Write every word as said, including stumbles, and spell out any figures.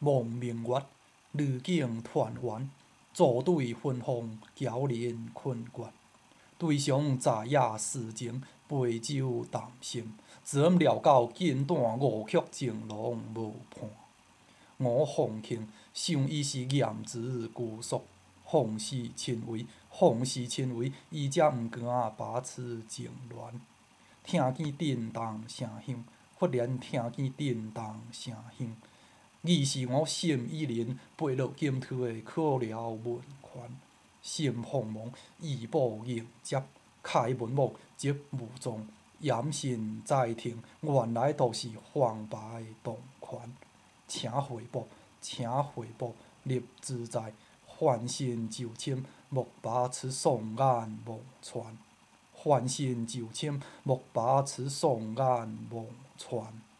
望明月，日景团圆，组队分芳，交人困倦。对上昨夜思情，杯酒谈心。怎料到金蛋五曲情郎无伴。吴凤卿想伊是严之姑苏，凤是亲为，凤是亲为，伊才毋甘把持情恋。听见震动声响，忽然听见震动声响。伊是我心已冷，飞落金推的可了文权。心慌忙，义步迎接，开门幕，即无踪。严信在听，原来都是黄牌同款。请回报，请回报，立自在。欢心就寝，莫把持双眼望穿。欢心就寝，莫把持双眼望穿。